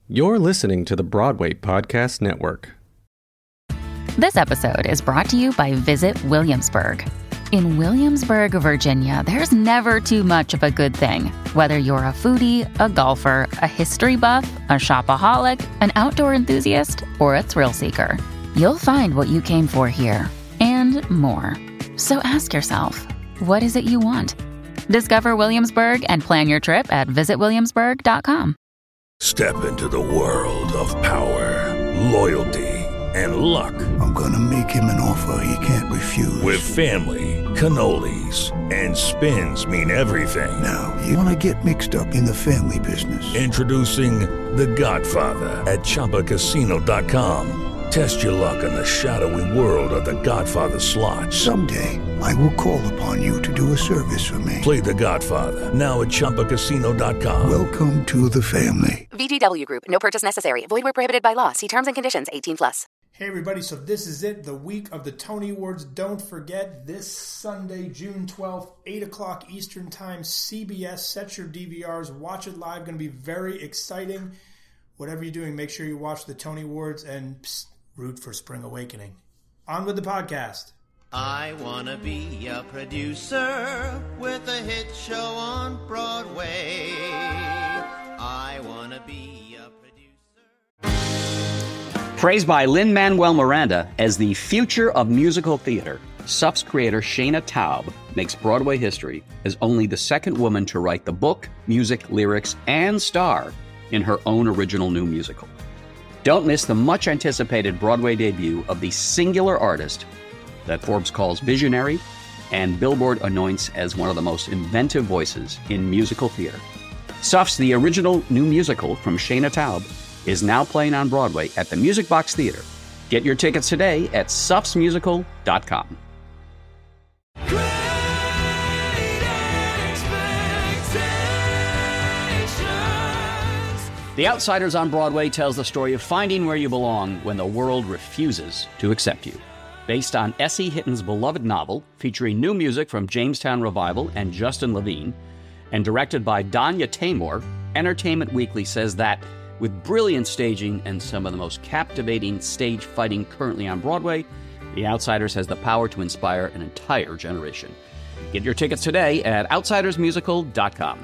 You're listening to the Broadway Podcast Network. This episode is brought to you by Visit Williamsburg. In Williamsburg, Virginia, there's never too much of a good thing. Whether you're a foodie, a golfer, a history buff, a shopaholic, an outdoor enthusiast, or a thrill seeker, you'll find what you came for here and more. So ask yourself, what is it you want? Discover Williamsburg and plan your trip at visitwilliamsburg.com. Step into the world of power, loyalty, and luck. I'm gonna make him an offer he can't refuse. With family, cannolis, and spins mean everything. Now, you wanna get mixed up in the family business. Introducing The Godfather at ChumbaCasino.com. Test your luck in the shadowy world of The Godfather slot. Someday, I will call upon you to do a service for me. Play The Godfather, now at ChumbaCasino.com. Welcome to the family. VGW Group. No purchase necessary. Void where prohibited by law. See terms and conditions. 18+. Hey everybody, so this is it, the week of the Tony Awards. Don't forget, this Sunday, June 12th, 8 o'clock Eastern Time, CBS. Set your DVRs, watch it live. Going to be very exciting. Whatever you're doing, make sure you watch the Tony Awards and root for Spring Awakening. On with the podcast. I want to be a producer with a hit show on Broadway. I want to be a producer. Praised by Lin-Manuel Miranda as the future of musical theater, Suff's creator Shana Taub makes Broadway history as only the second woman to write the book, music, lyrics, and star in her own original new musical. Don't miss the much-anticipated Broadway debut of the singular artist that Forbes calls visionary and Billboard anoints as one of the most inventive voices in musical theater. Suff's The original new musical from Shana Taub is now playing on Broadway at the Music Box Theater. Get your tickets today at suffsmusical.com. The Outsiders on Broadway tells the story of finding where you belong when the world refuses to accept you. Based on S.E. Hitton's beloved novel, featuring new music from Jamestown Revival and Justin Levine, and directed by Danya Taymor, Entertainment Weekly says that, with brilliant staging and some of the most captivating stage fighting currently on Broadway, The Outsiders has the power to inspire an entire generation. Get your tickets today at outsidersmusical.com.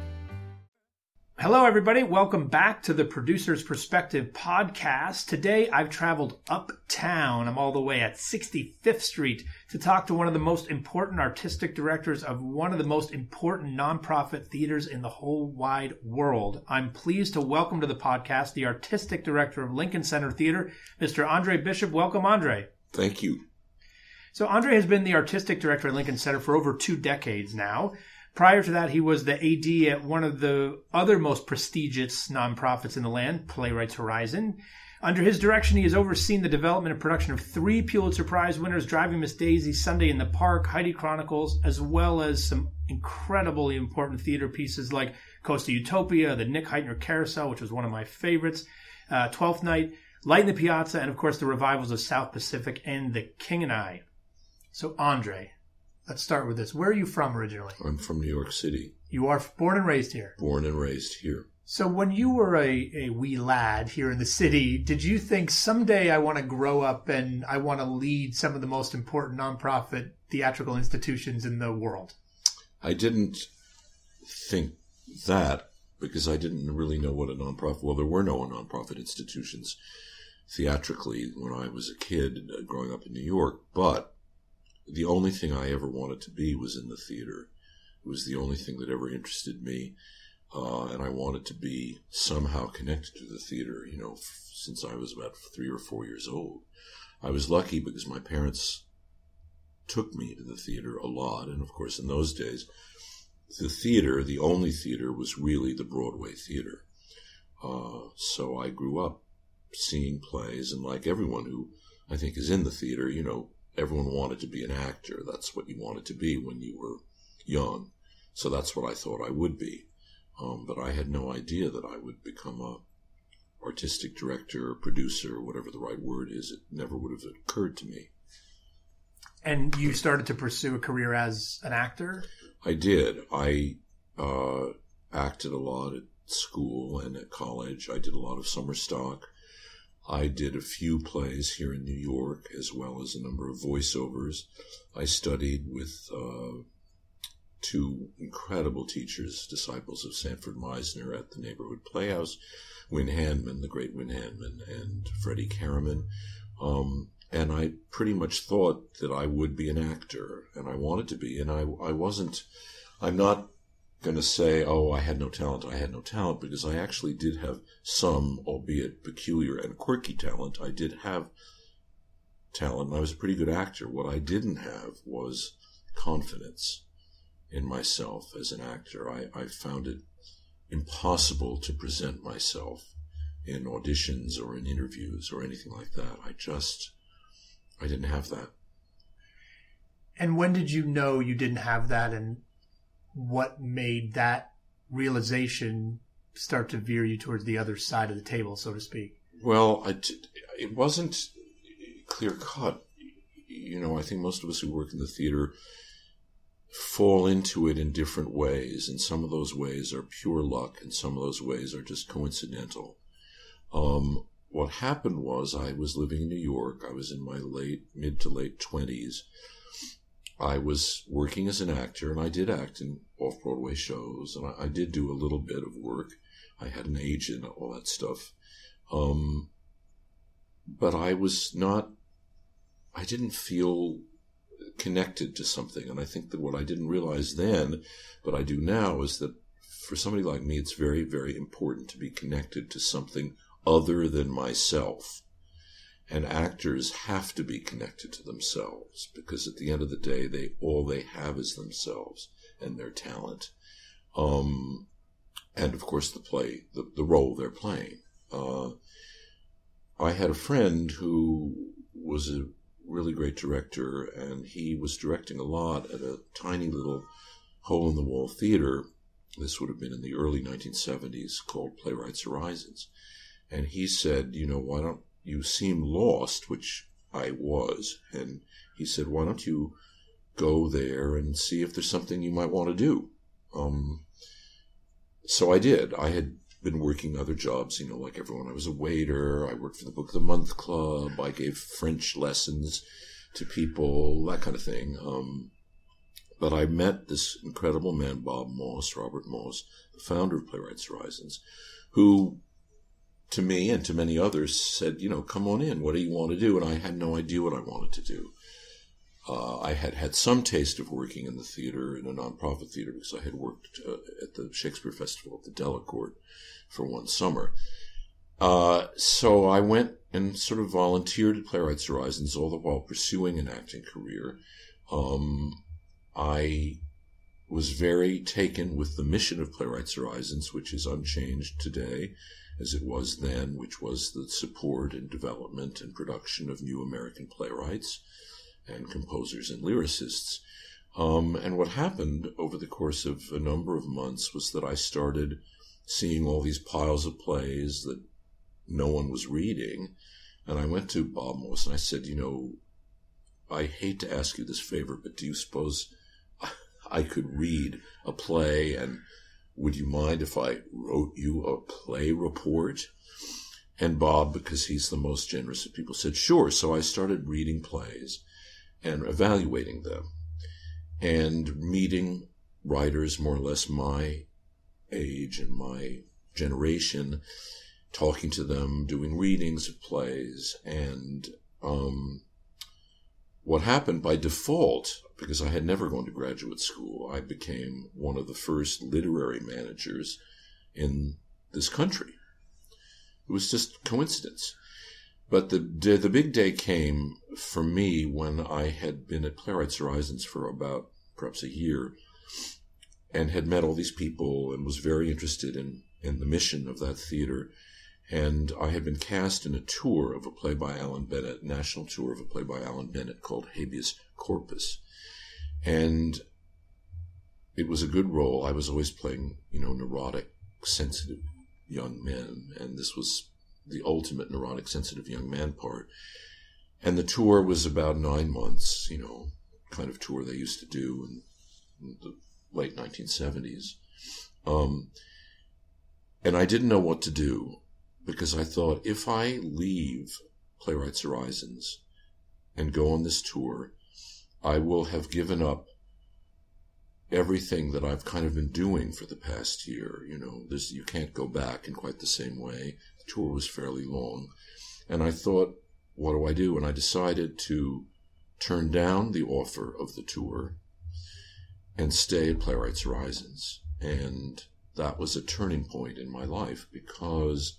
Hello, everybody. Welcome back to the Producer's Perspective podcast. Today, I've traveled uptown. I'm all the way at 65th Street to talk to one of the most important artistic directors of one of the most important nonprofit theaters in the whole wide world. I'm pleased to welcome to the podcast the artistic director of Lincoln Center Theater, Mr. Andre Bishop. Welcome, Andre. Thank you. So Andre has been the artistic director at Lincoln Center for over 2 decades now. Prior to that, he was the AD at one of the other most prestigious nonprofits in the land, Playwrights Horizon. Under his direction, he has overseen the development and production of 3 Pulitzer Prize winners, Driving Miss Daisy, Sunday in the Park, Heidi Chronicles, as well as some incredibly important theater pieces like Costa Utopia, the Nick Heitner Carousel, which was one of my favorites, Twelfth Night, Light in the Piazza, and of course the revivals of South Pacific and The King and I. So Andre, let's start with this. Where are you from originally? I'm from New York City. You are born and raised here? Born and raised here. So when you were a wee lad here in the city, did you think someday I want to grow up and I want to lead some of the most important nonprofit theatrical institutions in the world? I didn't think that because I didn't really know what a nonprofit... Well, there were no nonprofit institutions theatrically when I was a kid growing up in New York, but the only thing I ever wanted to be was in the theater. It was the only thing that ever interested me, and I wanted to be somehow connected to the theater, since I was about 3 or 4 years old. I was lucky because my parents took me to the theater a lot, and of course in those days, the theater, the only theater, was really the Broadway theater. So I grew up seeing plays, and like everyone who I think is in the theater, everyone wanted to be an actor. That's what you wanted to be when you were young. So that's what I thought I would be. But I had no idea that I would become a artistic director, producer, whatever the right word is. It never would have occurred to me. And you started to pursue a career as an actor? I did. I acted a lot at school and at college. I did a lot of summer stock. I did a few plays here in New York, as well as a number of voiceovers. I studied with two incredible teachers, disciples of Sanford Meisner at the Neighborhood Playhouse, Wynn Handman, the great Wynn Handman, and Freddie Karaman. And I pretty much thought that I would be an actor, and I wanted to be. And I wasn't, I'm not going to say, oh, I had no talent, because I actually did have some, albeit peculiar and quirky talent. I did have talent, and I was a pretty good actor. What I didn't have was confidence in myself as an actor. I found it impossible to present myself in auditions or in interviews or anything like that. I didn't have that. And when did you know you didn't have that, and what made that realization start to veer you towards the other side of the table, so to speak? Well, it wasn't clear-cut. You know, I think most of us who work in the theater fall into it in different ways, and some of those ways are pure luck, and some of those ways are just coincidental. What happened was I was living in New York. I was in my mid to late 20s. I was working as an actor, and I did act in off-Broadway shows, and I did do a little bit of work. I had an agent, all that stuff. But I didn't feel connected to something. And I think that what I didn't realize then, but I do now, is that for somebody like me, it's very, very important to be connected to something other than myself. And actors have to be connected to themselves, because at the end of the day, all they have is themselves and their talent. And of course the role they're playing. I had a friend who was a really great director, and he was directing a lot at a tiny little hole-in-the-wall theater. This would have been in the early 1970s, called Playwrights Horizons. And he said, why don't you seem lost, which I was. And he said, why don't you go there and see if there's something you might want to do? So I did. I had been working other jobs, like everyone. I was a waiter. I worked for the Book of the Month Club. I gave French lessons to people, that kind of thing. But I met this incredible man, Robert Moss, the founder of Playwrights Horizons, who, to me and to many others, said, come on in. What do you want to do? And I had no idea what I wanted to do. I had had some taste of working in the theater, in a nonprofit theater, because I had worked at the Shakespeare Festival at the Delacorte for one summer. So I went and sort of volunteered at Playwrights Horizons, all the while pursuing an acting career. I was very taken with the mission of Playwrights Horizons, which is unchanged today as it was then, which was the support and development and production of new American playwrights and composers and lyricists. And what happened over the course of a number of months was that I started seeing all these piles of plays that no one was reading. And I went to Bob Moss and I said, I hate to ask you this favor, but do you suppose I could read a play, and would you mind if I wrote you a play report? And Bob, because he's the most generous of people, said, sure. So I started reading plays and evaluating them and meeting writers more or less my age and my generation, talking to them, doing readings of plays. And what happened by default, because I had never gone to graduate school, I became one of the first literary managers in this country. It was just coincidence. But the big day came for me when I had been at Playwrights Horizons for about perhaps a year and had met all these people and was very interested in the mission of that theater. And I had been cast in a tour of a play by Alan Bennett, national tour of a play by Alan Bennett called Habeas Corpus. And it was a good role. I was always playing, neurotic, sensitive young men. And this was the ultimate neurotic, sensitive young man part. And the tour was about 9 months, kind of tour they used to do in the late 1970s. And I didn't know what to do, because I thought, if I leave Playwrights Horizons and go on this tour, I will have given up everything that I've kind of been doing for the past year. You know, you can't go back in quite the same way. The tour was fairly long. And I thought, what do I do? And I decided to turn down the offer of the tour and stay at Playwrights Horizons. And that was a turning point in my life, because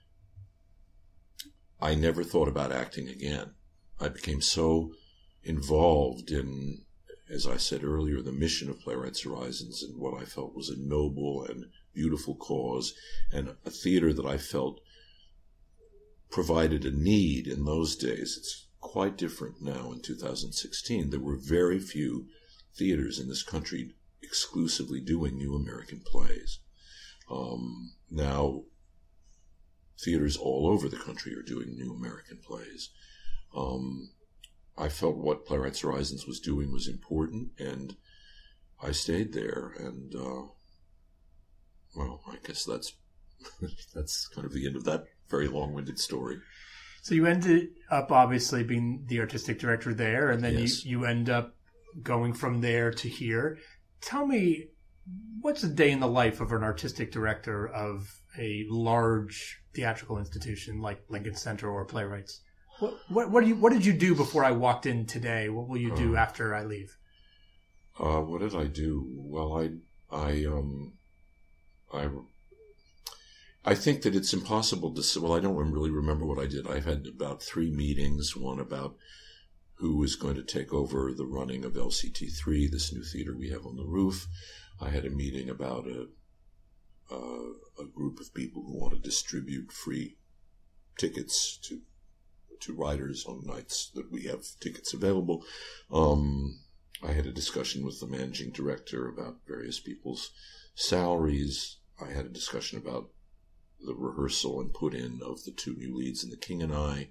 I never thought about acting again. I became so involved in, as I said earlier, the mission of Playwrights Horizons, and what I felt was a noble and beautiful cause, and a theater that I felt provided a need in those days. It's quite different now in 2016. There were very few theaters in this country exclusively doing new American plays. Now, theaters all over the country are doing new American plays. I felt what Playwrights Horizons was doing was important, and I stayed there. And, well, I guess that's kind of the end of that very long-winded story. So you ended up obviously being the artistic director there, and then Yes. you end up going from there to here. Tell me, what's a day in the life of an artistic director of a large theatrical institution like Lincoln Center or Playwrights? What did you do before I walked in today? What will you do after I leave? What did I do? Well, I think that it's impossible to say. Well, I don't really remember what I did. I've had about 3 meetings, one about who is going to take over the running of LCT3, this new theater we have on the roof. I had a meeting about a group of people who want to distribute free tickets to writers on nights that we have tickets available. I had a discussion with the managing director about various people's salaries. I had a discussion about the rehearsal and put-in of the 2 new leads in The King and I.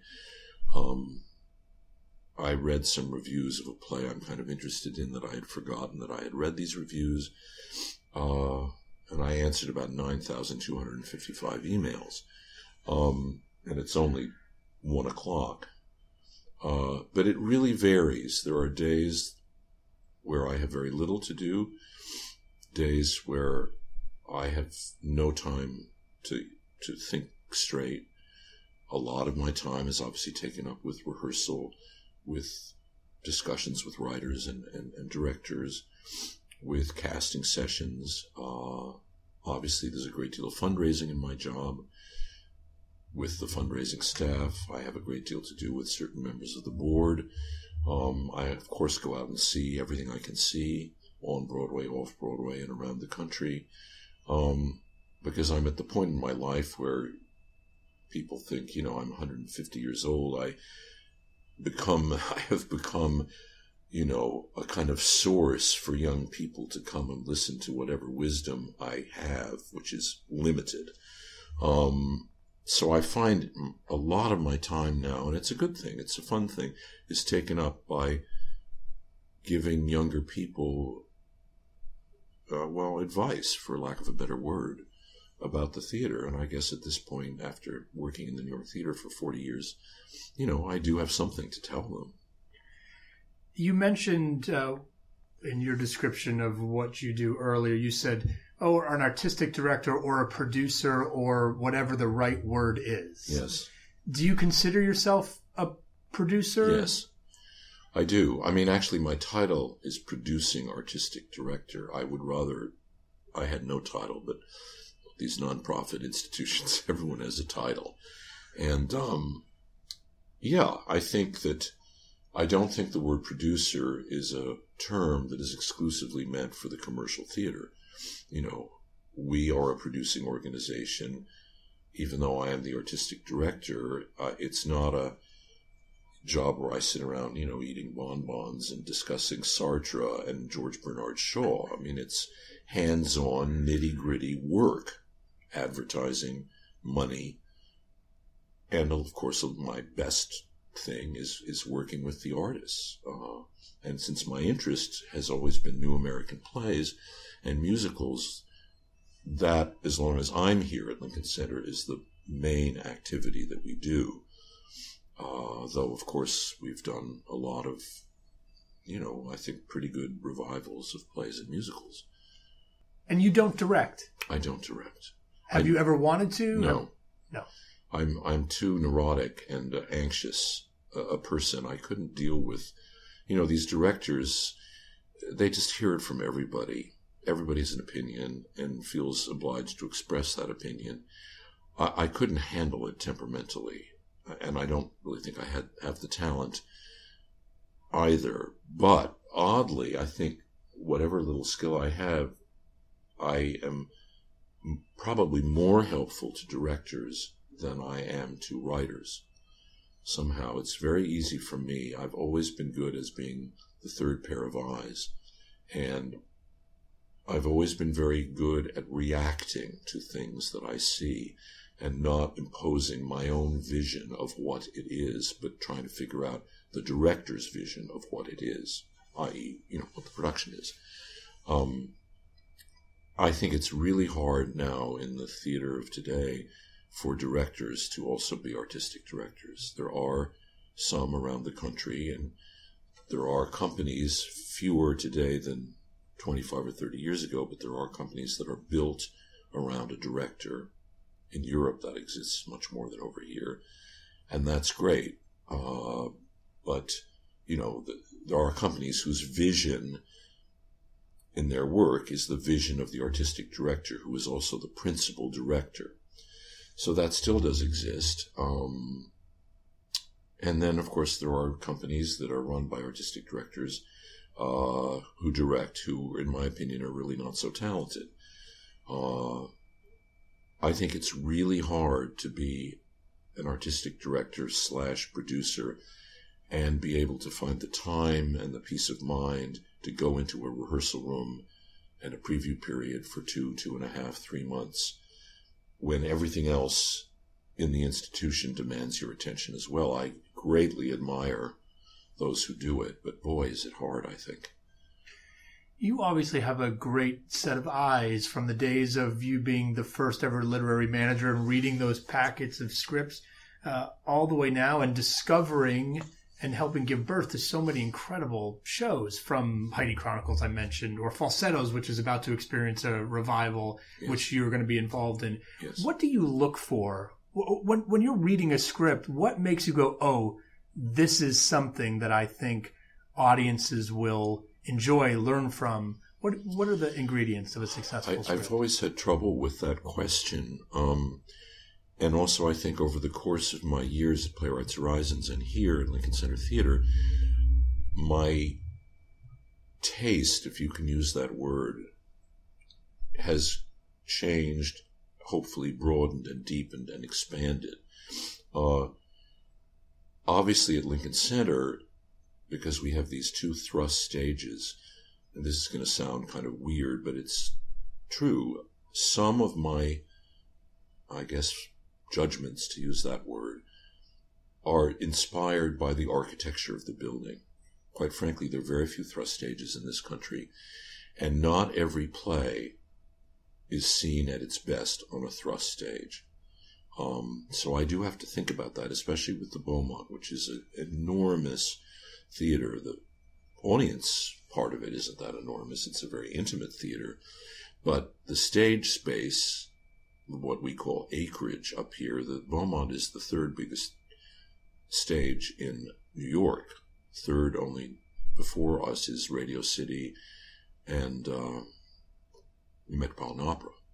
I read some reviews of a play I'm kind of interested in that I had forgotten that I had read these reviews. And I answered about 9,255 emails. And it's only 1 o'clock. But it really varies. There are days where I have very little to do, days where I have no time to think straight. A lot of my time is obviously taken up with rehearsal, with discussions with writers and directors, with casting sessions. Obviously, there's a great deal of fundraising in my job. With the fundraising staff, I have a great deal to do with certain members of the board. I, of course, go out and see everything I can see on Broadway, off Broadway, and around the country, because I'm at the point in my life where people think, I'm 150 years old. I have become, a kind of source for young people to come and listen to whatever wisdom I have, which is limited. So I find a lot of my time now, and it's a good thing, it's a fun thing, is taken up by giving younger people, advice, for lack of a better word, about the theater. And I guess at this point, after working in the New York Theater for 40 years, I do have something to tell them. You mentioned in your description of what you do earlier, you said, an artistic director or a producer or whatever the right word is. Yes. Do you consider yourself a producer? Yes, I do. I mean, actually, my title is producing artistic director. I had no title, but these nonprofit institutions, everyone has a title. And, I don't think the word producer is a term that is exclusively meant for the commercial theater. We are a producing organization. Even though I am the artistic director, it's not a job where I sit around, eating bonbons and discussing Sartre and George Bernard Shaw. I mean, it's hands-on, nitty-gritty work, advertising, money, and of course, my best thing is working with the artists. And since my interest has always been new American plays and musicals, that, as long as I'm here at Lincoln Center, is the main activity that we do. Though, of course, we've done a lot of, I think pretty good revivals of plays and musicals. And you don't direct? I don't direct. Have you ever wanted to? No. No. I'm too neurotic and anxious a person. I couldn't deal with, these directors, they just hear it from everybody. Everybody has an opinion and feels obliged to express that opinion. I couldn't handle it temperamentally, and I don't really think I have the talent either. But oddly, I think whatever little skill I have, I am probably more helpful to directors than I am to writers. Somehow, it's very easy for me. I've always been good as being the third pair of eyes, and I've always been very good at reacting to things that I see and not imposing my own vision of what it is, but trying to figure out the director's vision of what it is, i.e., what the production is. I think it's really hard now in the theater of today for directors to also be artistic directors. There are some around the country, and there are companies, fewer today than 25 or 30 years ago, but there are companies that are built around a director. In Europe, that exists much more than over here, and that's great. But, there are companies whose vision in their work is the vision of the artistic director, who is also the principal director. So that still does exist. And then, of course, there are companies that are run by artistic directors who direct, who, in my opinion, are really not so talented. I think it's really hard to be an artistic director / producer and be able to find the time and the peace of mind to go into a rehearsal room and a preview period for 2.5, 3 months, when everything else in the institution demands your attention as well. I greatly admire those who do it, but boy, is it hard, I think. You obviously have a great set of eyes from the days of you being the first ever literary manager and reading those packets of scripts all the way now and discovering and helping give birth to so many incredible shows, from Heidi Chronicles I mentioned, or Falsettos, which is about to experience a revival, yes, which you're going to be involved in. Yes. What do you look for? When you're reading a script, what makes you go, oh, this is something that I think audiences will enjoy, learn from? What are the ingredients of a successful script? I've always had trouble with that question. And also, I think over the course of my years at Playwrights Horizons and here at Lincoln Center Theater, my taste, if you can use that word, has changed, hopefully broadened and deepened and expanded. Obviously, at Lincoln Center, because we have these two thrust stages, and this is going to sound kind of weird, but it's true, some of my, I guess, judgments, to use that word, are inspired by the architecture of the building. Quite frankly, there are very few thrust stages in this country, and not every play is seen at its best on a thrust stage. So I do have to think about that, especially with the Beaumont, which is an enormous theater. The audience part of it isn't that enormous. It's a very intimate theater. But the stage space, what we call acreage up here, the Beaumont is the third biggest stage in New York. Third only before us is Radio City and Metropolitan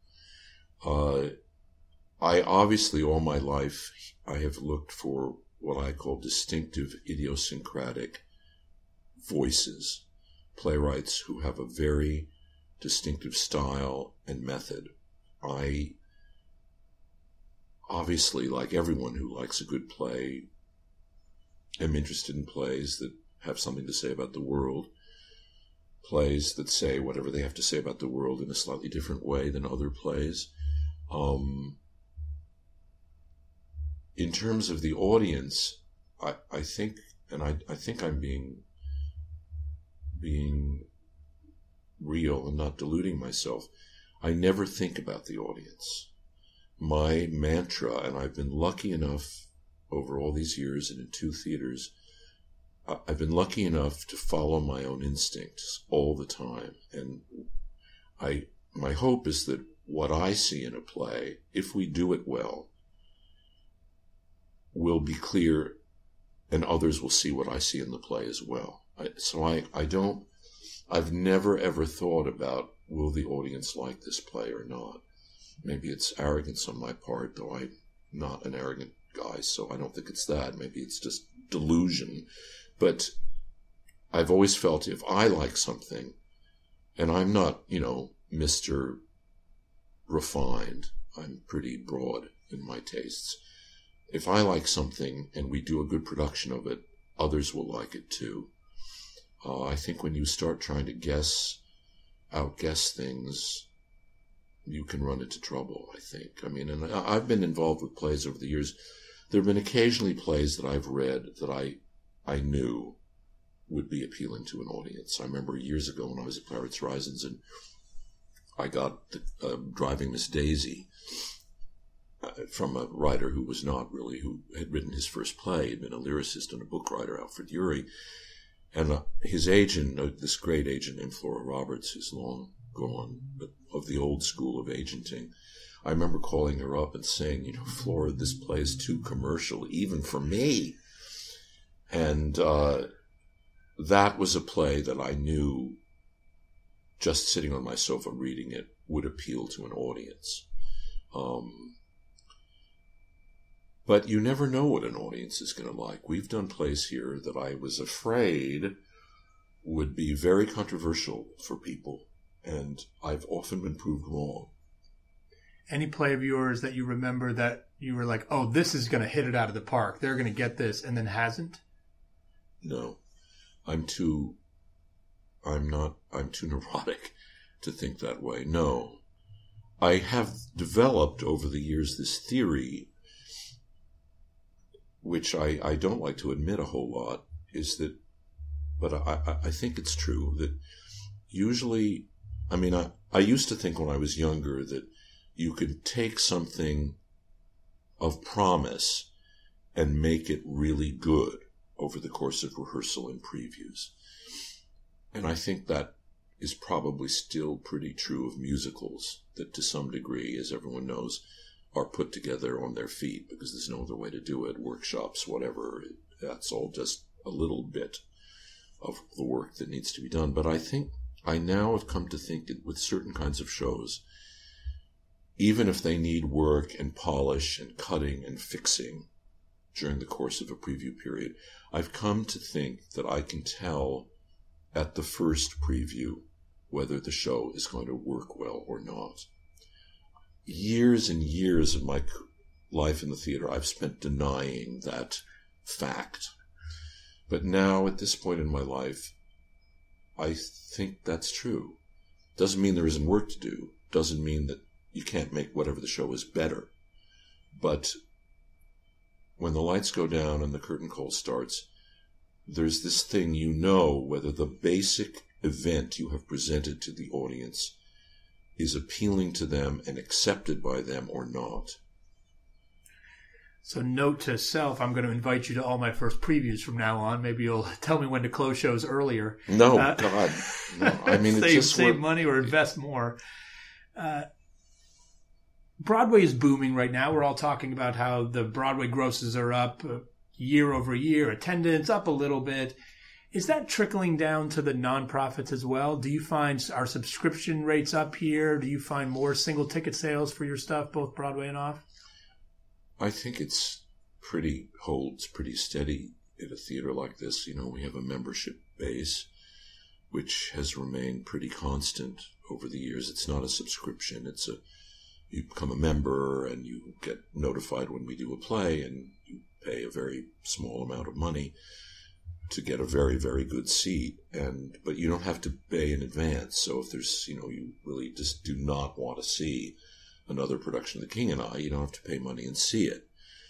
Opera. I obviously, all my life, I have looked for what I call distinctive, idiosyncratic voices, playwrights who have a very distinctive style and method. I obviously, like everyone who likes a good play, am interested in plays that have something to say about the world, plays that say whatever they have to say about the world in a slightly different way than other plays. In terms of the audience, I think, and I think I'm being real and not deluding myself, I never think about the audience. My mantra, and I've been lucky enough over all these years and in 2 theaters, I've been lucky enough to follow my own instincts all the time. And my hope is that what I see in a play, if we do it well, will be clear and others will see what I see in the play as well. I've never ever thought about, will the audience like this play or not? Maybe it's arrogance on my part, though I'm not an arrogant guy, so I don't think it's that. Maybe it's just delusion. But I've always felt if I like something, and I'm not, Mr. Refined, I'm pretty broad in my tastes. If I like something and we do a good production of it, others will like it too. I think when you start trying to outguess things, you can run into trouble, I think. And I've been involved with plays over the years. There have been occasionally plays that I've read that I knew would be appealing to an audience. I remember years ago when I was at Playwrights Horizons and I got Driving Miss Daisy from a writer who had written his first play. He'd been a lyricist and a book writer, Alfred Urey. And his agent, this great agent named Flora Roberts, who's long gone, but of the old school of agenting, I remember calling her up and saying, Flora, this play is too commercial, even for me. And that was a play that I knew, just sitting on my sofa reading it, would appeal to an audience. But you never know what an audience is going to like. We've done plays here that I was afraid would be very controversial for people, and I've often been proved wrong. Any play of yours that you remember that you were like, oh, this is going to hit it out of the park, they're going to get this, and then hasn't? No. I'm too neurotic to think that way. No. I have developed over the years this theory, which I don't like to admit a whole lot, is that, but I think it's true, that usually, I used to think when I was younger that you could take something of promise and make it really good over the course of rehearsal and previews. And I think that is probably still pretty true of musicals, that to some degree, as everyone knows, are put together on their feet because there's no other way to do it, workshops, whatever. That's all just a little bit of the work that needs to be done. But I think I now have come to think that with certain kinds of shows, even if they need work and polish and cutting and fixing during the course of a preview period, I've come to think that I can tell at the first preview whether the show is going to work well or not. Years and years of my life in the theater, I've spent denying that fact. But now, at this point in my life, I think that's true. Doesn't mean there isn't work to do. Doesn't mean that you can't make whatever the show is better. But when the lights go down and the curtain call starts, there's this thing, whether the basic event you have presented to the audience is appealing to them and accepted by them or not. So note to self, I'm going to invite you to all my first previews from now on. Maybe you'll tell me when to close shows earlier. No, God. No. Save money or invest more. Broadway is booming right now. We're all talking about how the Broadway grosses are up year over year, attendance up a little bit. Is that trickling down to the nonprofits as well? Do you find our subscription rates up here? Do you find more single ticket sales for your stuff, both Broadway and off? I think holds pretty steady at a theater like this. We have a membership base, which has remained pretty constant over the years. It's not a subscription. You become a member and you get notified when we do a play, and you pay a very small amount of money to get a very, very good seat. But you don't have to pay in advance. So if there's, you really just do not want to see another production of The King and I, you don't have to pay money and see it.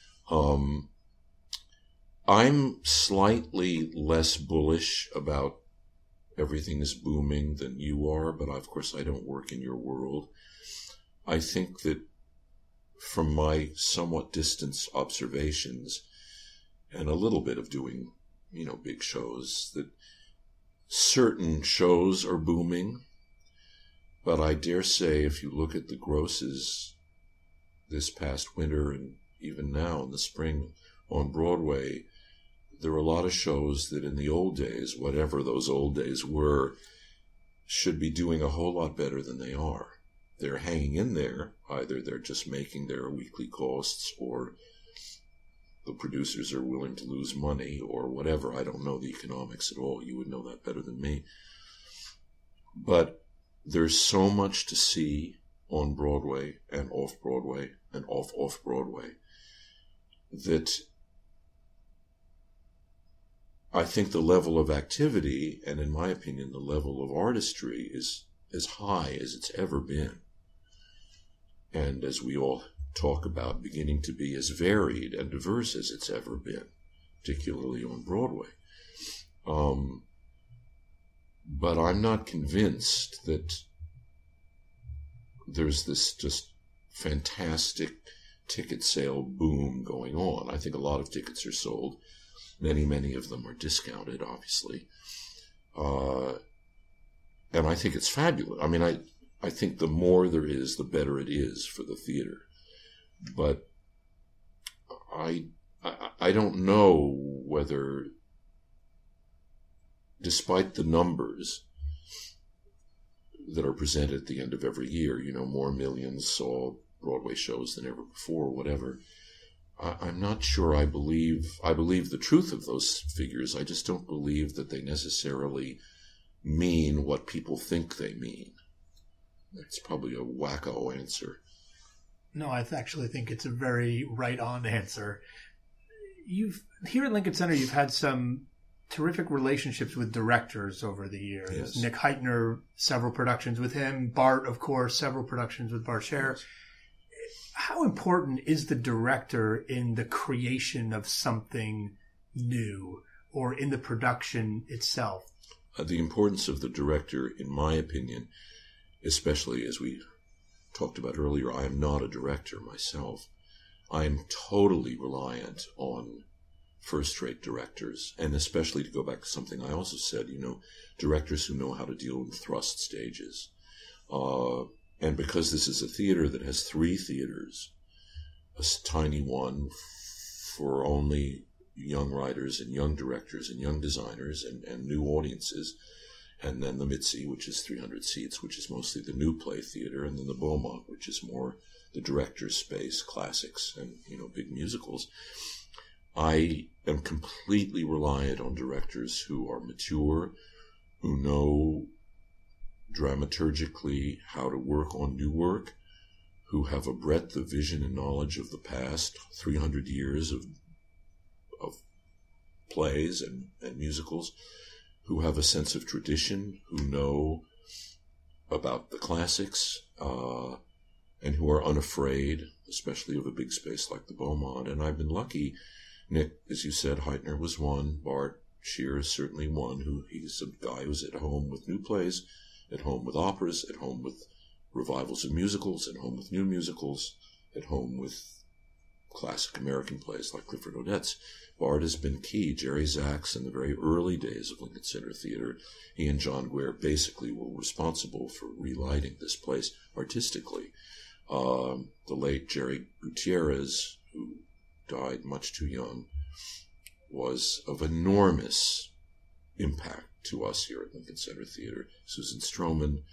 I'm slightly less bullish about everything is booming than you are, but of course I don't work in your world. I think that from my somewhat distant observations and a little bit of doing, big shows, that certain shows are booming. But I dare say if you look at the grosses this past winter and even now in the spring on Broadway, there are a lot of shows that in the old days, whatever those old days were, should be doing a whole lot better than they are. They're hanging in there. Either they're just making their weekly costs, or the producers are willing to lose money, or whatever. I don't know the economics at all. You would know that better than me. But there's so much to see on Broadway and off-Broadway and off-Broadway that I think the level of activity, and in my opinion, the level of artistry is as high as it's ever been. And as we all talk about, beginning to be as varied and diverse as it's ever been, particularly on Broadway. But I'm not convinced that there's this just fantastic ticket sale boom going on. I think a lot of tickets are sold. Many of them are discounted, obviously. And I think it's fabulous. I mean, I think the more there is, the better it is for the theater. But I don't know whether, despite the numbers that are presented at the end of every year, more millions saw Broadway shows than ever before, whatever. I'm not sure I believe the truth of those figures. I just don't believe that they necessarily mean what people think they mean. That's probably a wacko answer. No, I actually think it's a very right-on answer. Here at Lincoln Center, you've had some terrific relationships with directors over the years. Yes. Nick Heitner, several productions with him. Bart, of course, several productions with Bart Scher. Yes. How important is the director in the creation of something new or in the production itself? The importance of the director, in my opinion, especially as we talked about earlier, I am not a director myself. I am totally reliant on first-rate directors, and especially, to go back to something I also said, directors who know how to deal with thrust stages. And because this is a theater that has 3 theaters, a tiny one for only young writers and young directors and young designers and new audiences, and then the Mitzi, which is 300 seats, which is mostly the new play theater, and then the Beaumont, which is more the director's space, classics and, big musicals. I am completely reliant on directors who are mature, who know dramaturgically how to work on new work, who have a breadth of vision and knowledge of the past 300 years of plays and musicals, who have a sense of tradition, who know about the classics, and who are unafraid, especially of a big space like the Beaumont. And I've been lucky. Nick, as you said, Heitner was one. Bart Scher is certainly one. He's a guy who's at home with new plays, at home with operas, at home with revivals of musicals, at home with new musicals, at home with classic American plays like Clifford Odets. Bart has been key. Jerry Zaks, in the very early days of Lincoln Center Theater, he and John Guare basically were responsible for relighting this place artistically. The late Jerry Gutierrez, who died much too young, was of enormous impact to us here at Lincoln Center Theater. Susan Stroman.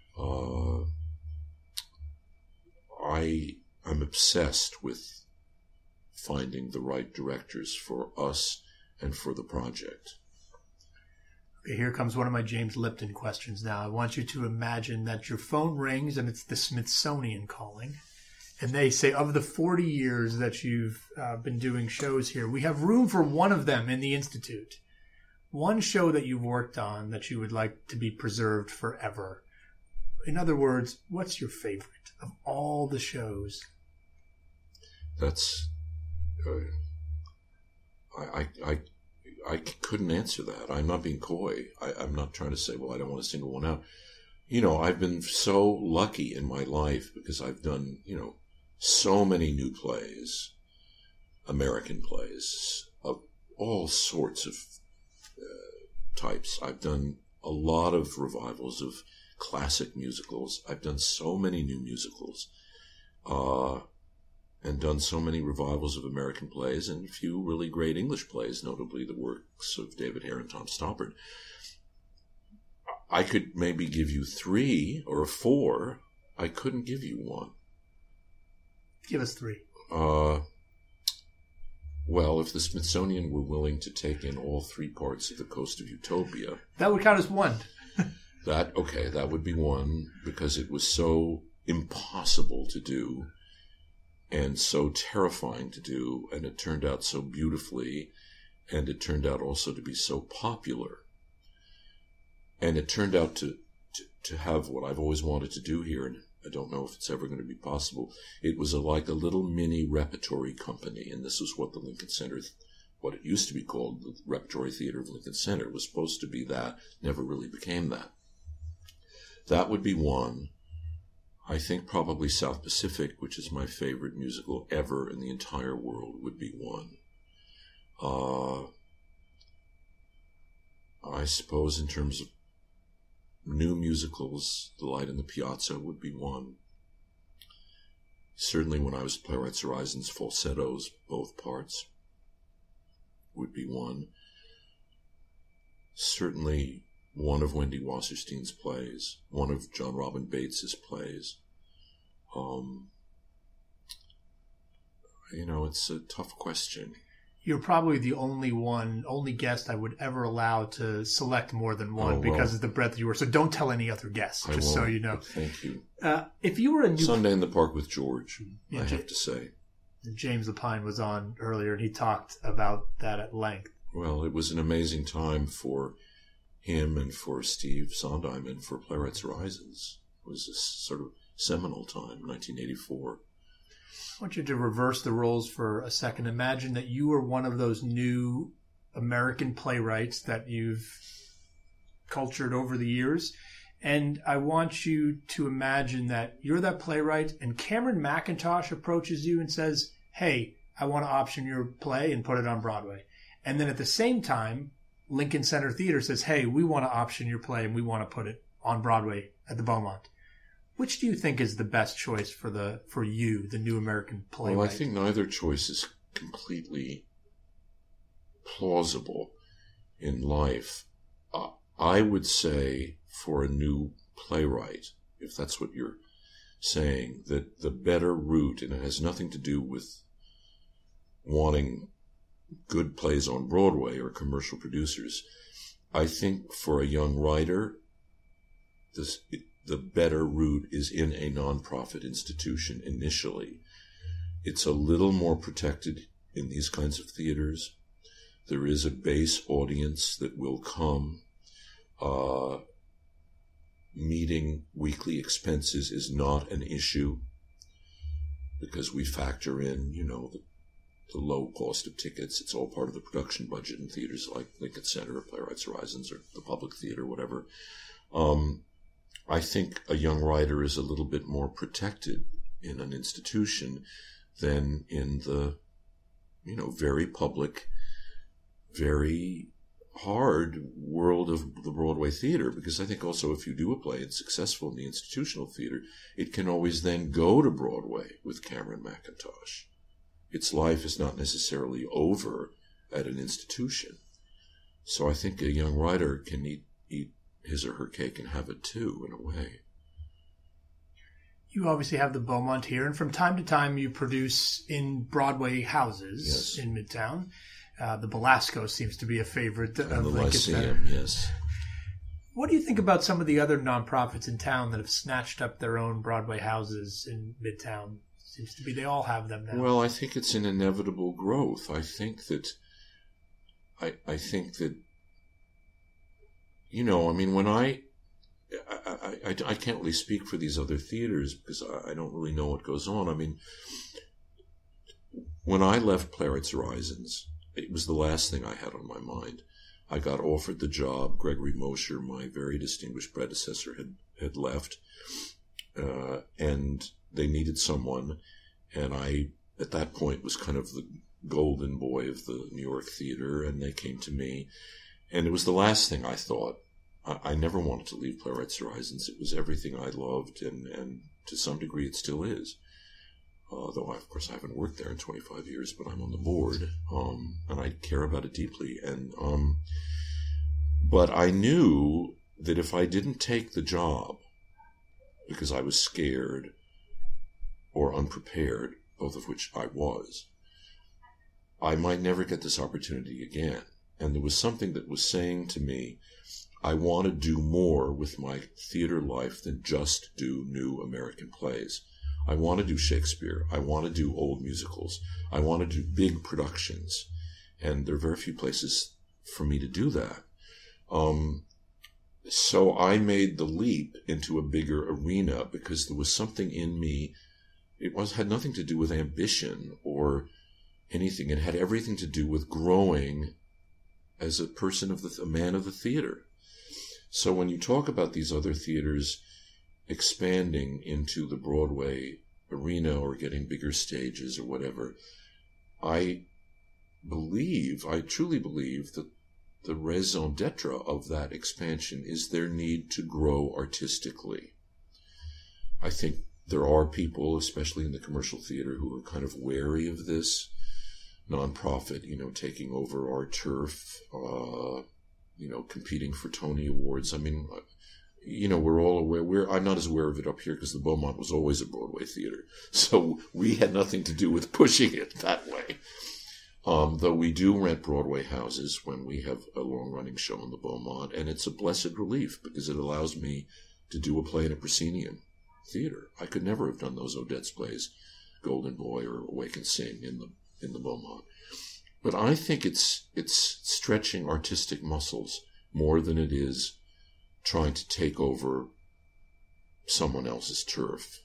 I'm obsessed with finding the right directors for us and for the project. Okay, here comes one of my James Lipton questions now. I want you to imagine that your phone rings and it's the Smithsonian calling. And they say, of the 40 years that you've been doing shows here, we have room for one of them in the Institute. One show that you've worked on that you would like to be preserved forever. In other words, what's your favorite of all the shows? That's... I couldn't answer that. I'm not being coy. I'm not trying to say, well, I don't want to single one out. I've been so lucky in my life because I've done, so many new plays, American plays of all sorts of types. I've done a lot of revivals of classic musicals. I've done so many new musicals, and done so many revivals of American plays and a few really great English plays, notably the works of David Hare and Tom Stoppard. I could maybe give you 3 or 4. I couldn't give you 1. Give us 3. Well, if the Smithsonian were willing to take in all 3 parts of the Coast of Utopia... That would count as 1. That would be 1, because it was so impossible to do and so terrifying to do, and it turned out so beautifully, and it turned out also to be so popular. And it turned out to have what I've always wanted to do here, and I don't know if it's ever going to be possible. It was like a little mini repertory company, and this was what the Lincoln Center, what it used to be called, the Repertory Theater of Lincoln Center. It was supposed to be that, never really became that. That would be 1. I think probably South Pacific, which is my favorite musical ever in the entire world, would be 1. I suppose in terms of new musicals, The Light in the Piazza would be 1. Certainly when I was Playwrights Horizons, Falsettos, both parts, would be 1. Certainly one of Wendy Wasserstein's plays, one of John Robin Bates's plays. It's a tough question. You're probably the only guest I would ever allow to select more than 1 because of the breadth you were. So don't tell any other guests, just so you know. Thank you. If you were a new... Sunday in the Park with George, I have to say. James Lapine was on earlier, and he talked about that at length. Well, it was an amazing time for him and for Steve Sondheim and for Playwrights Horizons. It was a sort of seminal time, 1984. I want you to reverse the roles for a second. Imagine that you were one of those new American playwrights that you've cultured over the years. And I want you to imagine that you're that playwright and Cameron Mackintosh approaches you and says, hey, I want to option your play and put it on Broadway. And then at the same time, Lincoln Center Theater says, hey, we want to option your play and we want to put it on Broadway at the Beaumont. Which do you think is the best choice for you, the new American playwright? Well, I think neither choice is completely plausible in life. I would say for a new playwright, if that's what you're saying, that the better route, and it has nothing to do with wanting good plays on Broadway or commercial producers, I think for a young writer, the better route is in a nonprofit institution initially. It's a little more protected in these kinds of theaters. There is a base audience that will come. Meeting weekly expenses is not an issue because we factor in, the low cost of tickets. It's all part of the production budget in theaters like Lincoln Center or Playwrights Horizons or the Public Theater, whatever. I think a young writer is a little bit more protected in an institution than in the, very public, very hard world of the Broadway theater. Because I think also if you do a play and successful in the institutional theater, it can always then go to Broadway with Cameron Mackintosh. Its life is not necessarily over at an institution. So I think a young writer can eat his or her cake and have it too, in a way. You obviously have the Beaumont here, and from time to time you produce in Broadway houses in Midtown. The Belasco seems to be a favorite of the Lincoln Center. Lyceum, yes. What do you think about some of the other nonprofits in town that have snatched up their own Broadway houses in Midtown? Seems to be they all have them now. Well, I think it's an inevitable growth. I think that when I can't really speak for these other theaters because I don't really know what goes on. I mean, when I left Playwrights Horizons, it was the last thing I had on my mind. I got offered the job. Gregory Mosher, my very distinguished predecessor, had left, and they needed someone, and I, at that point, was kind of the golden boy of the New York theater, and they came to me, and it was the last thing I thought. I never wanted to leave Playwrights Horizons. It was everything I loved, and to some degree it still is. Though, of course, I haven't worked there in 25 years, but I'm on the board, and I care about it deeply. But I knew that if I didn't take the job, because I was scared or unprepared, both of which I was, I might never get this opportunity again. And there was something that was saying to me, I want to do more with my theater life than just do new American plays. I want to do Shakespeare. I want to do old musicals. I want to do big productions. And there are very few places for me to do that. So I made the leap into a bigger arena because there was something in me. It had nothing to do with ambition or anything. It had everything to do with growing as a person a man of the theater. So when you talk about these other theaters expanding into the Broadway arena or getting bigger stages or whatever, I truly believe that the raison d'etre of that expansion is their need to grow artistically. I think there are people, especially in the commercial theater, who are kind of wary of this nonprofit, taking over our turf, competing for Tony Awards. I mean, we're all aware. I'm not as aware of it up here because the Beaumont was always a Broadway theater. So we had nothing to do with pushing it that way. Though we do rent Broadway houses when we have a long-running show in the Beaumont, and it's a blessed relief because it allows me to do a play in a proscenium theater. I could never have done those Odette's plays, Golden Boy or Awake and Sing, in the Beaumont. But I think it's stretching artistic muscles more than it is trying to take over someone else's turf.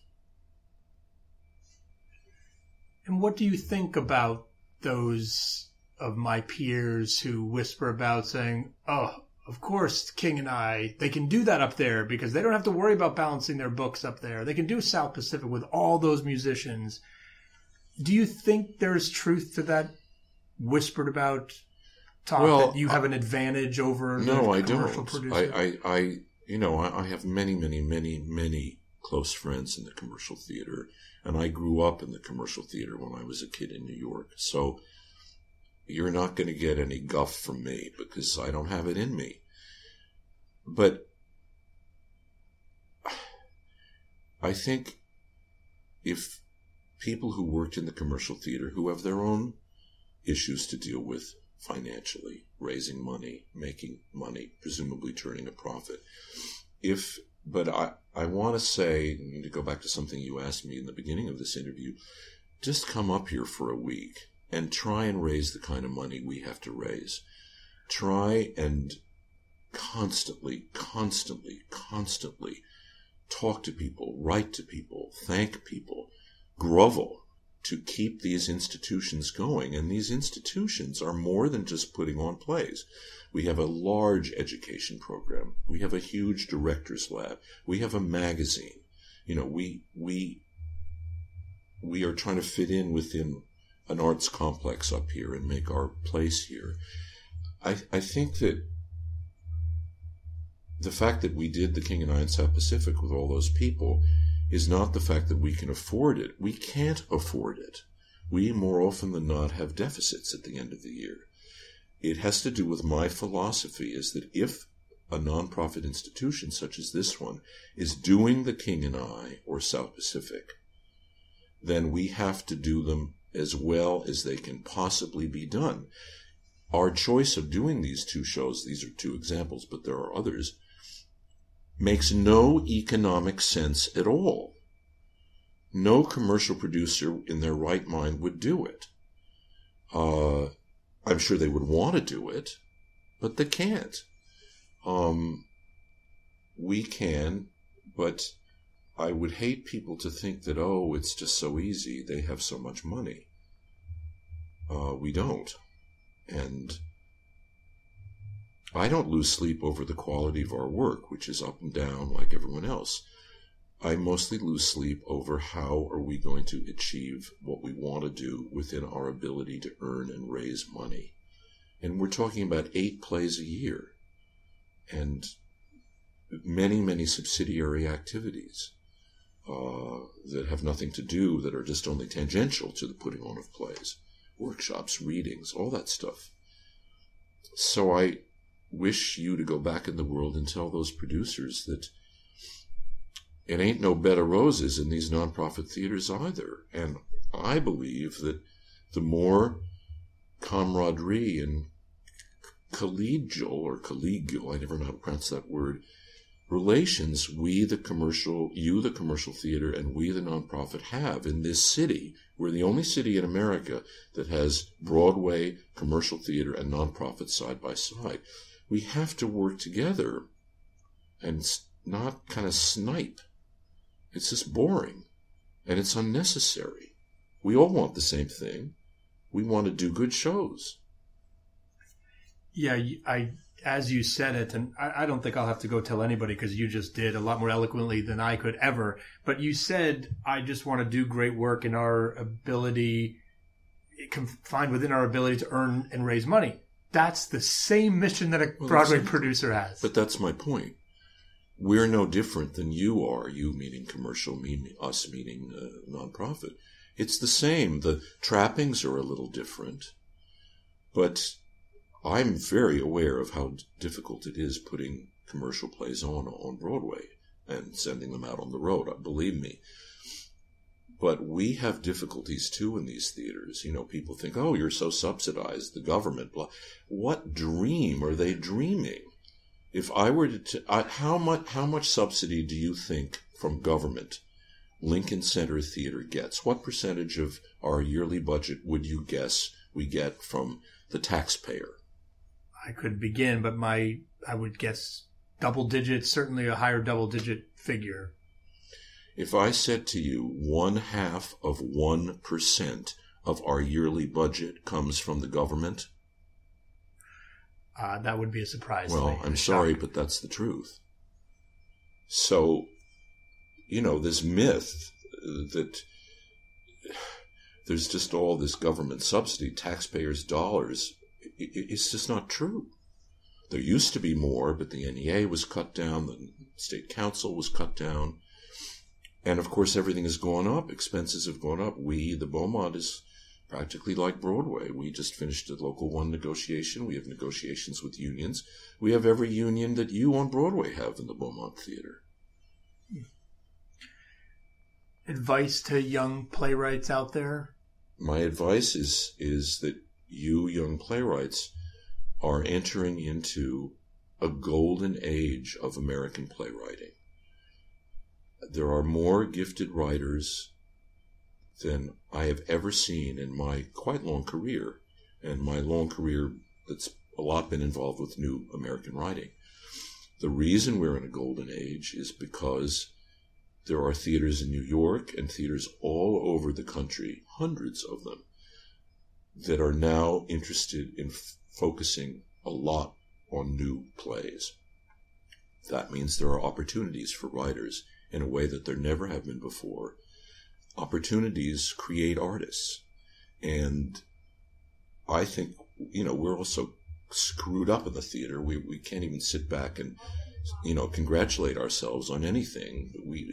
And what do you think about those of my peers who whisper about saying, oh, of course, King and I, they can do that up there because they don't have to worry about balancing their books up there. They can do South Pacific with all those musicians. Do you think there's truth to that whispered about talk that you have an advantage over the commercial producer? I have many, many, many, many close friends in the commercial theater, and I grew up in the commercial theater when I was a kid in New York. So you're not going to get any guff from me because I don't have it in me. But I think if people who worked in the commercial theater, who have their own issues to deal with financially, raising money, making money, presumably turning a profit. But I want to say, to go back to something you asked me in the beginning of this interview, just come up here for a week and try and raise the kind of money we have to raise. Try and constantly talk to people, write to people, thank people, grovel to keep these institutions going. And these institutions are more than just putting on plays. We have a large education program. We have a huge director's lab. We have a magazine. We are trying to fit in within an arts complex up here and make our place here. I think that the fact that we did The King and I in South Pacific with all those people is not the fact that we can afford it. We can't afford it. We, more often than not, have deficits at the end of the year. It has to do with my philosophy is that if a nonprofit institution such as this one is doing The King and I or South Pacific, then we have to do them as well as they can possibly be done. Our choice of doing these two shows, these are two examples, but there are others, makes no economic sense at all. No commercial producer in their right mind would do it. I'm sure they would want to do it, but they can't. We can, but I would hate people to think that, it's just so easy. They have so much money. We don't. And I don't lose sleep over the quality of our work, which is up and down like everyone else. I mostly lose sleep over how are we going to achieve what we want to do within our ability to earn and raise money. And we're talking about 8 plays a year and many, many subsidiary activities that have nothing to do, that are just only tangential to the putting on of plays, workshops, readings, all that stuff. So I wish you to go back in the world and tell those producers that it ain't no bed of roses in these nonprofit theaters either. And I believe that the more camaraderie and collegial, I never know how to pronounce that word, relations you, the commercial theater, and we, the nonprofit, have in this city. We're the only city in America that has Broadway, commercial theater, and nonprofit side by side. We have to work together and not kind of snipe. It's just boring, and it's unnecessary. We all want the same thing. We want to do good shows. Yeah, as you said it, and I don't think I'll have to go tell anybody because you just did a lot more eloquently than I could ever, but you said, I just want to do great work in our ability, confined within our ability to earn and raise money. That's the same mission that a Broadway producer has. But that's my point. We're no different than you are, you meaning commercial, us meaning nonprofit. It's the same. The trappings are a little different, but I'm very aware of how difficult it is putting commercial plays on Broadway and sending them out on the road, believe me. But we have difficulties too in these theaters. You know, people think, oh, you're so subsidized, the government, blah. What dream are they dreaming? If I were to, how much subsidy do you think from government Lincoln Center Theater gets? What percentage of our yearly budget would you guess we get from the taxpayer? I could begin, but I would guess double digits, certainly a higher double digit figure. If I said to you 0.5% of our yearly budget comes from the government, that would be a surprise. Well, I'm sorry, but that's the truth. So, you know, this myth that there's just all this government subsidy, taxpayers' dollars, it's just not true. There used to be more, but the NEA was cut down, the state council was cut down, and of course everything has gone up. Expenses have gone up. The Beaumont is practically like Broadway. We just finished a Local 1 negotiation. We have negotiations with unions. We have every union that you on Broadway have in the Beaumont Theater. Advice to young playwrights out there? My advice is that you young playwrights are entering into a golden age of American playwriting. There are more gifted writers than I have ever seen in my quite long career, and my long career that's a lot been involved with new American writing. The reason we're in a golden age is because there are theaters in New York and theaters all over the country, hundreds of them, that are now interested in focusing a lot on new plays. That means there are opportunities for writers in a way that there never have been before. Opportunities create artists. And I think, you know, we're also screwed up in the theater. We can't even sit back and, you know, congratulate ourselves on anything.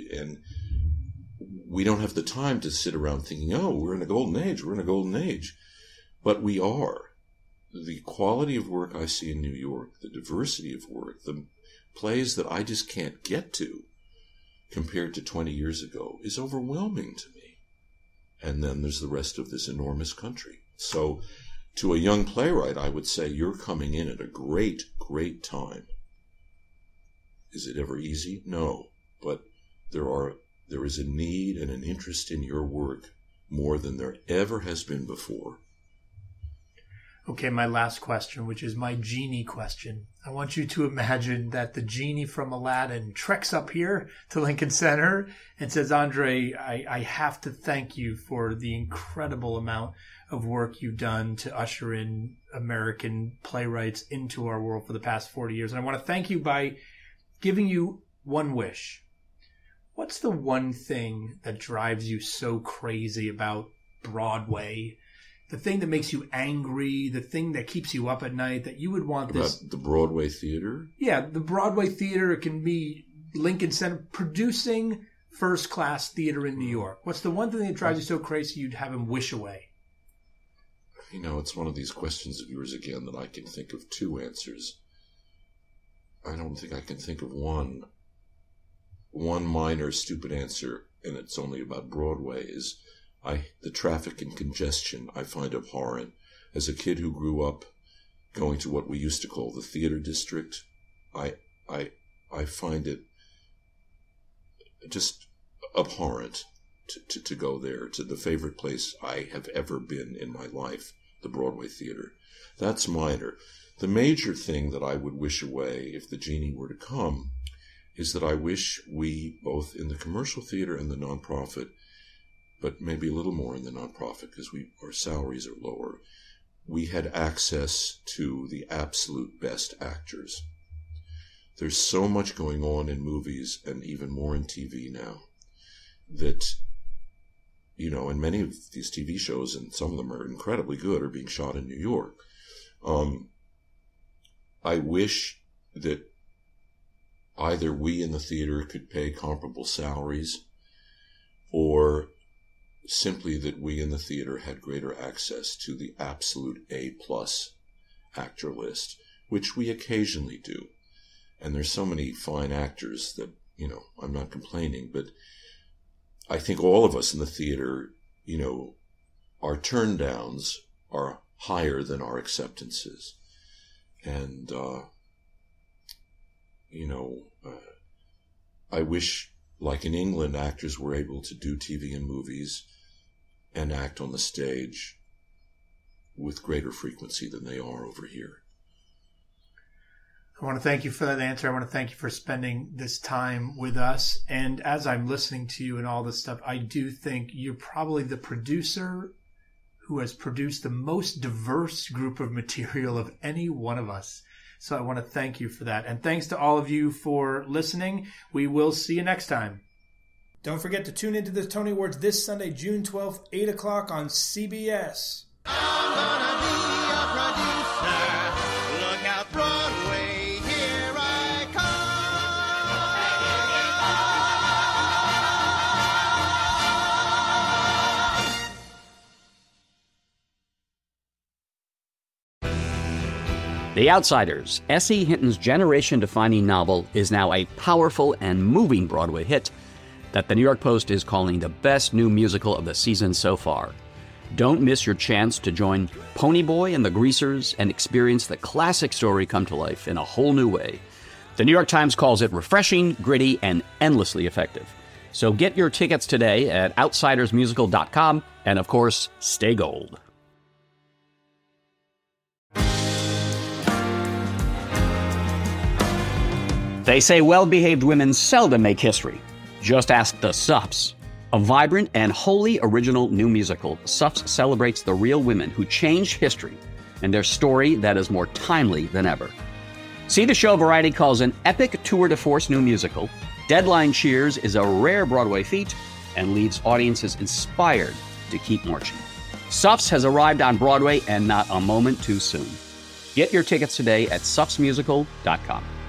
We don't have the time to sit around thinking, oh, we're in a golden age, we're in a golden age. But we are. The quality of work I see in New York, the diversity of work, the plays that I just can't get to compared to 20 years ago is overwhelming to me. And then there's the rest of this enormous country. So to a young playwright, I would say you're coming in at a great, great time. Is it ever easy? No. But there is a need and an interest in your work more than there ever has been before. Okay, my last question, which is my genie question. I want you to imagine that the genie from Aladdin treks up here to Lincoln Center and says, Andre, I have to thank you for the incredible amount of work you've done to usher in American playwrights into our world for the past 40 years. And I want to thank you by giving you one wish. What's the one thing that drives you so crazy about Broadway? The thing that makes you angry, the thing that keeps you up at night, that you would want about this... the Broadway theater? Yeah, the Broadway theater. It can be Lincoln Center producing first-class theater in New York. What's the one thing that drives you so crazy you'd have him wish away? You know, it's one of these questions of yours again that I can think of two answers. I don't think I can think of one minor stupid answer, and it's only about Broadway, is the traffic and congestion I find abhorrent. As a kid who grew up going to what we used to call the theater district, I find it just abhorrent to go there, to the favorite place I have ever been in my life, the Broadway theater. That's minor. The major thing that I would wish away if the genie were to come is that I wish we, both in the commercial theater and the nonprofit, but maybe a little more in the nonprofit because our salaries are lower, we had access to the absolute best actors. There's so much going on in movies and even more in TV now that, you know, and many of these TV shows, and some of them are incredibly good, are being shot in New York. I wish that either we in the theater could pay comparable salaries, or simply that we in the theater had greater access to the absolute A-plus actor list, which we occasionally do. And there's so many fine actors that, you know, I'm not complaining, but I think all of us in the theater, you know, our turndowns are higher than our acceptances. And, you know, I wish, like in England, actors were able to do TV and movies and act on the stage with greater frequency than they are over here. I want to thank you for that answer. I want to thank you for spending this time with us. And as I'm listening to you and all this stuff, I do think you're probably the producer who has produced the most diverse group of material of any one of us. So I want to thank you for that. And thanks to all of you for listening. We will see you next time. Don't forget to tune into the Tony Awards this Sunday, June 12th, 8 o'clock on CBS. I'm gonna be a producer. Look out, Broadway, here I come. The Outsiders, S.E. Hinton's generation-defining novel, is now a powerful and moving Broadway hit that the New York Post is calling the best new musical of the season so far. Don't miss your chance to join Ponyboy and the Greasers and experience the classic story come to life in a whole new way. The New York Times calls it refreshing, gritty, and endlessly effective. So get your tickets today at outsidersmusical.com, and of course, stay gold. They say well-behaved women seldom make history. Just ask the Suffs. A vibrant and wholly original new musical, Suffs celebrates the real women who changed history and their story that is more timely than ever. See the show Variety calls an epic tour de force new musical. Deadline cheers is a rare Broadway feat and leaves audiences inspired to keep marching. Suffs has arrived on Broadway and not a moment too soon. Get your tickets today at suffsmusical.com.